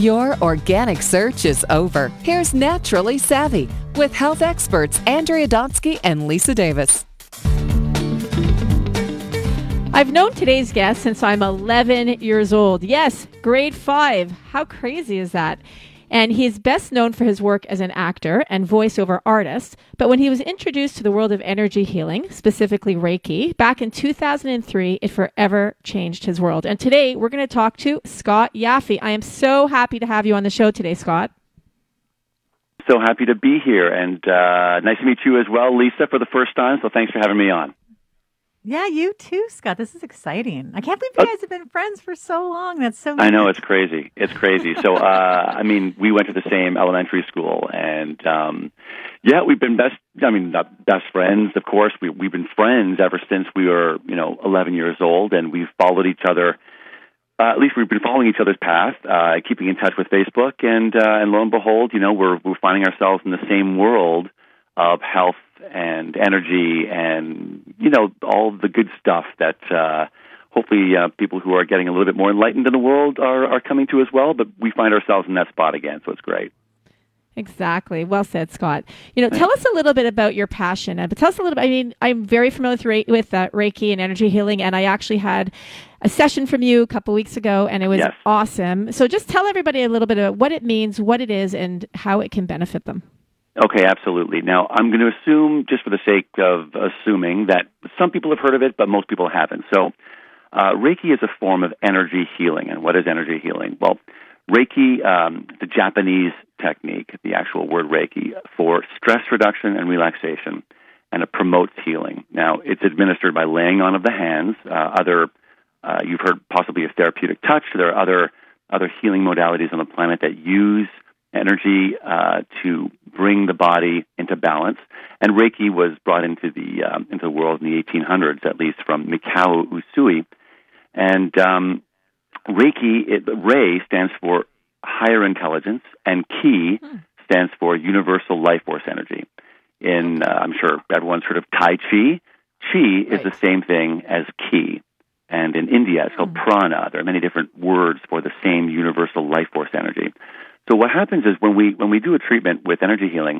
Your organic search is over. Here's Naturally Savvy with health experts Andrea Donsky and Lisa Davis. I've known today's guest since I'm 11 years old. Yes, grade 5. How crazy is that? And he's best known for his work as an actor and voiceover artist. But when he was introduced to the world of energy healing, specifically Reiki, back in 2003, it forever changed his world. And today we're going to talk to Scott Yaffe. I am so happy to have you on the show today, Scott. So happy to be here. And nice to meet you as well, Lisa, for the first time. So thanks for having me on. Yeah, you too, Scott. This is exciting. I can't believe you guys have been friends for so long. That's so I know, it's crazy. It's crazy. So, we went to the same elementary school, and, we've been not best friends, of course. We've been friends ever since we were, 11 years old, and we've followed each other. At least we've been following each other's path, keeping in touch with Facebook, and lo and behold, we're finding ourselves in the same world of health and energy and, all the good stuff that hopefully people who are getting a little bit more enlightened in the world are coming to as well. But we find ourselves in that spot again, so it's great. Exactly. Well said, Scott. Tell us a little bit about your passion. But tell us a little bit, I'm very familiar with Reiki and energy healing, and I actually had a session from you a couple weeks ago, and it was awesome. So just tell everybody a little bit about what it means, what it is, and how it can benefit them. Okay, absolutely. Now, I'm going to assume, just for the sake of assuming, that some people have heard of it, but most people haven't. So, Reiki is a form of energy healing. And what is energy healing? Well, Reiki, the Japanese technique, the actual word Reiki, for stress reduction and relaxation, and it promotes healing. Now, it's administered by laying on of the hands. You've heard possibly of therapeutic touch. There are other healing modalities on the planet that use energy to bring the body into balance. And Reiki was brought into the world in the 1800s, at least, from Mikao Usui. And Reiki, Rei stands for higher intelligence, and Ki stands for universal life force energy. I'm sure everyone's heard of Tai Chi. Chi is the same thing as Ki. And in India, it's called prana. There are many different words for the same universal life force energy. So what happens is when we do a treatment with energy healing,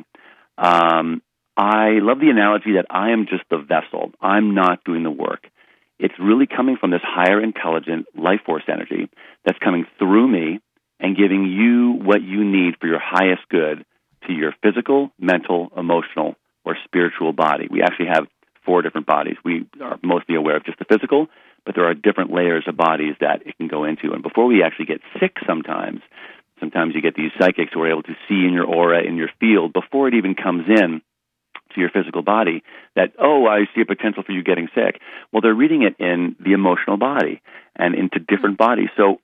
I love the analogy that I am just the vessel. I'm not doing the work. It's really coming from this higher intelligent life force energy that's coming through me and giving you what you need for your highest good to your physical, mental, emotional, or spiritual body. We actually have 4 different bodies. We are mostly aware of just the physical, but there are different layers of bodies that it can go into. And before we actually get sick sometimes you get these psychics who are able to see in your aura, in your field, before it even comes in to your physical body, that, I see a potential for you getting sick. Well, they're reading it in the emotional body and into different bodies. So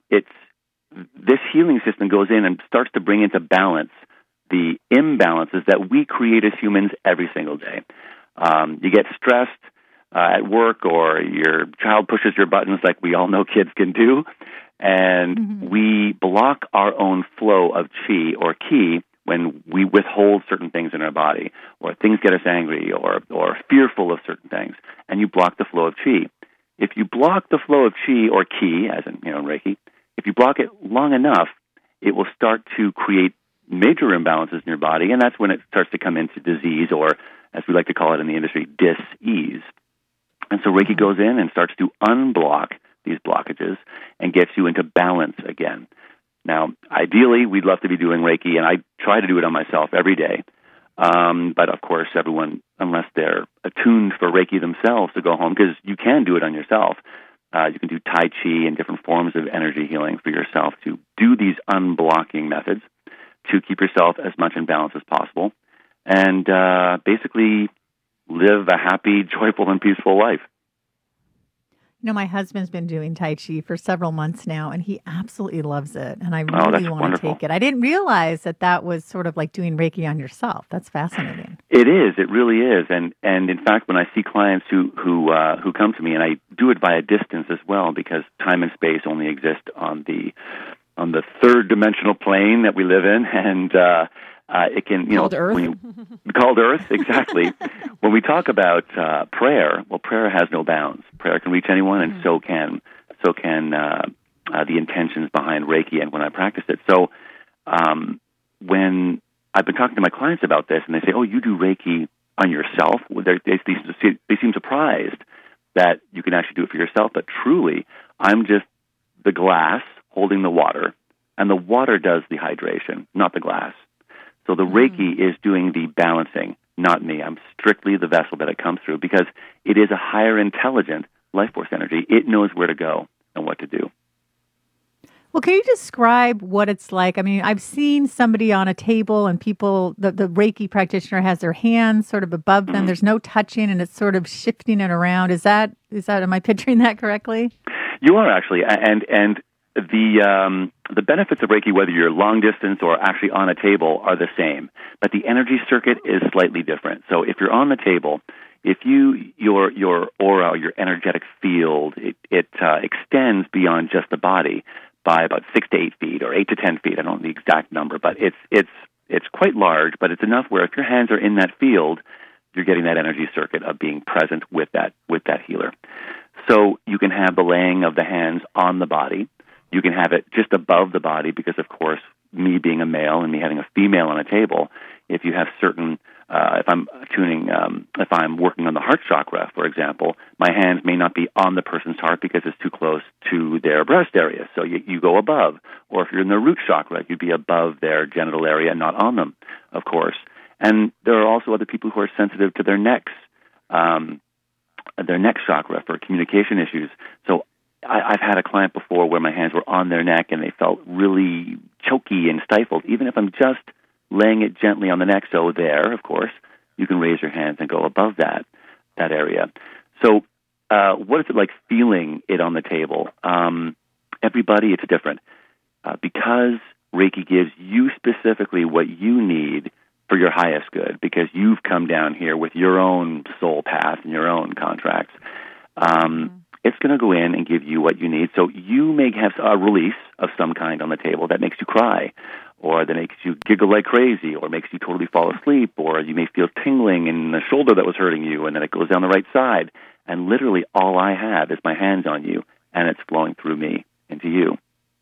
this healing system goes in and starts to bring into balance the imbalances that we create as humans every single day. You get stressed at work, or your child pushes your buttons like we all know kids can do, and we block our own flow of chi or ki when we withhold certain things in our body, or things get us angry or fearful of certain things, and you block the flow of chi. If you block the flow of chi or ki, as in Reiki, if you block it long enough, it will start to create major imbalances in your body, and that's when it starts to come into disease, or as we like to call it in the industry, dis-ease. And so Reiki goes in and starts to unblock these blockages and gets you into balance again. Now, ideally, we'd love to be doing Reiki, and I try to do it on myself every day. But of course, everyone, unless they're attuned for Reiki themselves, to go home, because you can do it on yourself. You can do Tai Chi and different forms of energy healing for yourself to do these unblocking methods to keep yourself as much in balance as possible and basically live a happy, joyful, and peaceful life. My husband's been doing Tai Chi for several months now, and he absolutely loves it. And I really want to take it. I didn't realize that was sort of like doing Reiki on yourself. That's fascinating. It is. It really is. And in fact, when I see clients who come to me, and I do it via distance as well, because time and space only exist on the third dimensional plane that we live in, and it can, called Earth. Called Earth, exactly. When we talk about prayer, well, prayer has no bounds. Prayer can reach anyone, and so can the intentions behind Reiki and when I practice it. So when I've been talking to my clients about this, and they say, "Oh, you do Reiki on yourself?" They seem surprised that you can actually do it for yourself. But truly, I'm just the glass holding the water, and the water does the hydration, not the glass. So the Reiki is doing the balancing, not me. I'm strictly the vessel that it comes through because it is a higher intelligent life force energy. It knows where to go and what to do. Well, can you describe what it's like? I mean, I've seen somebody on a table and people, the Reiki practitioner has their hands sort of above them. There's no touching and it's sort of shifting it around. Is that, am I picturing that correctly? You are actually. And the benefits of Reiki, whether you're long distance or actually on a table, are the same. But the energy circuit is slightly different. So if you're on the table, if your aura, your energetic field, it extends beyond just the body by about 6 to 8 feet or 8 to 10 feet. I don't know the exact number, but it's quite large. But it's enough where if your hands are in that field, you're getting that energy circuit of being present with that healer. So you can have the laying of the hands on the body. You can have it just above the body because, of course, me being a male and me having a female on a table, if you have certain, if I'm working on the heart chakra, for example, my hands may not be on the person's heart because it's too close to their breast area. So you go above. Or if you're in the root chakra, you'd be above their genital area, not on them, of course. And there are also other people who are sensitive to their necks, their neck chakra for communication issues. So I've had a client before where my hands were on their neck and they felt really choky and stifled, even if I'm just laying it gently on the neck. So there, of course, you can raise your hands and go above that area. So what is it like feeling it on the table? Everybody, it's different. Because Reiki gives you specifically what you need for your highest good, because you've come down here with your own soul path and your own contracts. It's going to go in and give you what you need. So you may have a release of some kind on the table that makes you cry, or that makes you giggle like crazy, or makes you totally fall asleep, or you may feel tingling in the shoulder that was hurting you, and then it goes down the right side. And literally all I have is my hands on you, and it's flowing through me into you.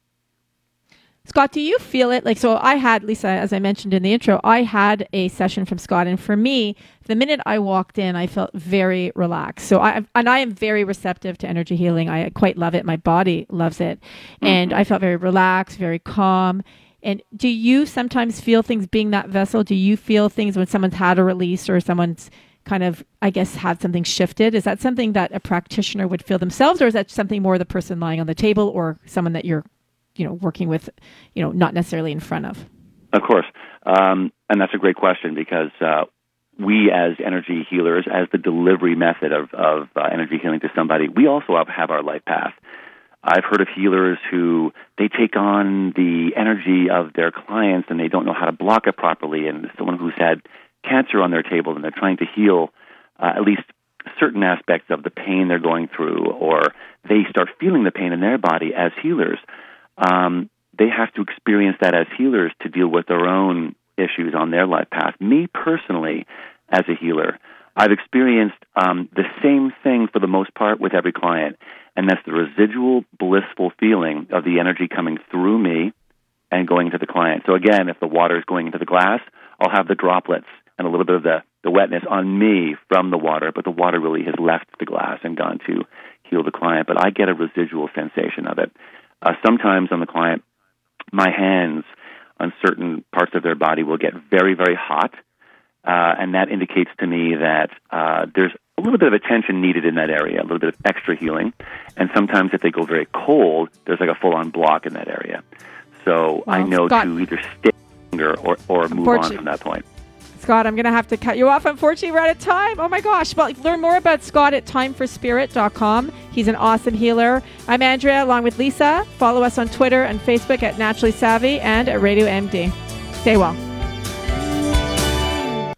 Scott, do you feel it? Like, so I had, Lisa, as I mentioned in the intro, I had a session from Scott. And for me, the minute I walked in, I felt very relaxed. So I am very receptive to energy healing. I quite love it. My body loves it. And I felt very relaxed, very calm. And do you sometimes feel things being that vessel? Do you feel things when someone's had a release or someone's kind of, I guess, had something shifted? Is that something that a practitioner would feel themselves, or is that something more the person lying on the table or someone that you're working with, not necessarily in front of? Of course. And that's a great question because we as energy healers, as the delivery method of energy healing to somebody, we also have our life path. I've heard of healers who they take on the energy of their clients and they don't know how to block it properly, and someone who's had cancer on their table and they're trying to heal at least certain aspects of the pain they're going through, or they start feeling the pain in their body as healers. They have to experience that as healers to deal with their own issues on their life path. Me personally, as a healer, I've experienced the same thing for the most part with every client, and that's the residual blissful feeling of the energy coming through me and going to the client. So again, if the water is going into the glass, I'll have the droplets and a little bit of the wetness on me from the water, but the water really has left the glass and gone to heal the client. But I get a residual sensation of it. Sometimes on the client, my hands on certain parts of their body will get very, very hot, and that indicates to me that there's a little bit of attention needed in that area, a little bit of extra healing. And sometimes if they go very cold, there's like a full-on block in that area. So I know Scott, to either stay longer or move on from that point. Scott, I'm going to have to cut you off. Unfortunately, we're out of time. Oh, my gosh. Well, learn more about Scott at timeforspirit.com. He's an awesome healer. I'm Andrea, along with Lisa. Follow us on Twitter and Facebook at Naturally Savvy and at Radio MD. Stay well.